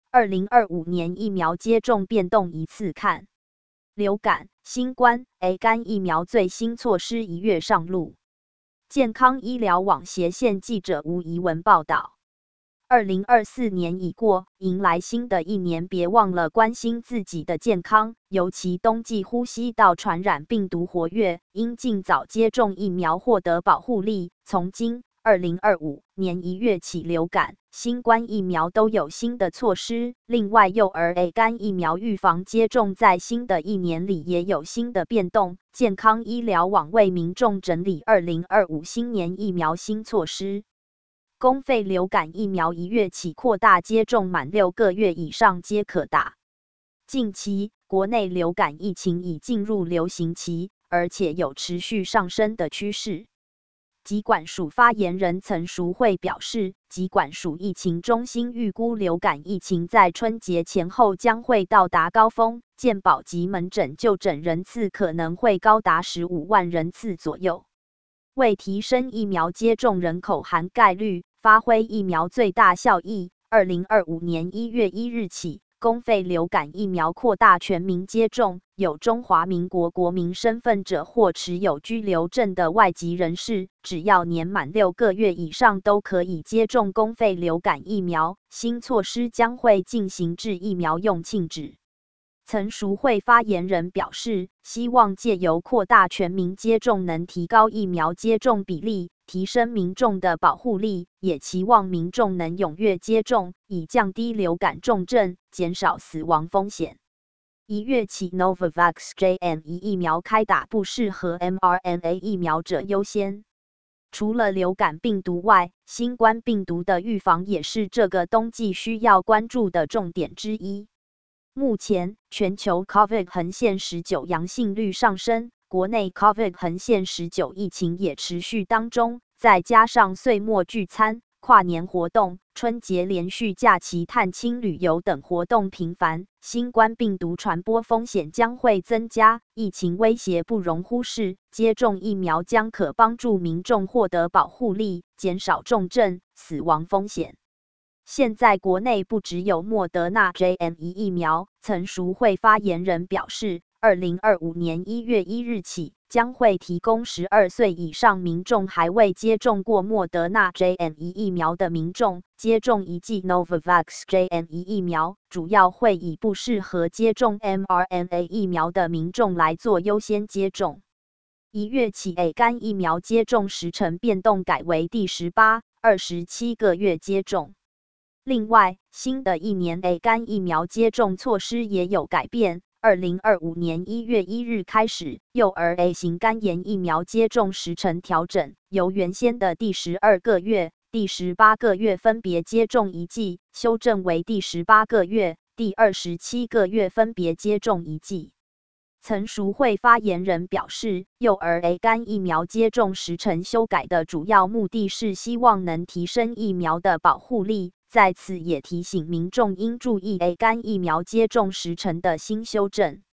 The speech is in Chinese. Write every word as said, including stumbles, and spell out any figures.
二零二五年疫苗接种变动一次看。流感、新冠、A 肝疫苗最新措施一月上路。健康医疗网斜线记者吴怡文报道。二零二四年已过，迎来新的一年，别忘了关心自己的健康，尤其冬季呼吸道传染病毒活跃，应尽早接种疫苗获得保护力。从今二零二五年一月起，流感、新冠疫苗都有新的措施。另外，幼儿 A 肝疫苗预防接种在新的一年里也有新的变动。健康医疗网为民众整理二零二五新年疫苗新措施。公费流感疫苗一月起扩大接种，满六个月以上皆可打。近期，国内流感疫情已进入流行期，而且有持续上升的趋势。疾管署发言人陈淑慧表示，疾管署疫情中心预估流感疫情在春节前后将会到达高峰，健保及门诊就诊人次可能会高达十五万人次左右。为提升疫苗接种人口涵盖率，发挥疫苗最大效益，二零二五年一月一日起，公费流感疫苗扩大全民接种，有中华民国国民身份者或持有居留证的外籍人士，只要年满六个月以上都可以接种公费流感疫苗。新措施将会进行至疫苗用罄止。陈淑慧发言人表示，希望借由扩大全民接种，能提高疫苗接种比例，提升民众的保护力，也期望民众能踊跃接种，以降低流感重症，减少死亡风险。一月起 ，Novavax J N 疫苗开打，不适合 m R N A 疫苗者优先。除了流感病毒外，新冠病毒的预防也是这个冬季需要关注的重点之一。目前，全球 COVID 横线十九阳性率上升，国内 COVID 横线十九疫情也持续当中，再加上岁末聚餐、跨年活动、春节连续假期、探亲旅游等活动频繁，新冠病毒传播风险将会增加，疫情威胁不容忽视。接种疫苗将可帮助民众获得保护力，减少重症、死亡风险。现在国内不只有莫德纳 J N 疫苗，陈淑慧发言人表示，二零二五年一月一日起，将会提供十二岁以上民众还未接种过莫德纳 J N 疫苗的民众，接种一剂 Novavax J N 疫苗，主要会以不适合接种 m R N A 疫苗的民众来做优先接种。一月起 ，A 肝疫苗接种时程变动，改为第十八、二十七个月接种。另外，新的一年 A 肝疫苗接种措施也有改变。二零二五年一月一日开始，幼儿 A 型肝炎疫苗接种时程调整，由原先的第十二个月、第十八个月分别接种一剂，修正为第十八个月、第二十七个月分别接种一剂。陈淑慧发言人表示，幼儿 A 肝疫苗接种时程修改的主要目的是希望能提升疫苗的保护力，在此也提醒民众应注意 A 肝疫苗接种时程的新修正。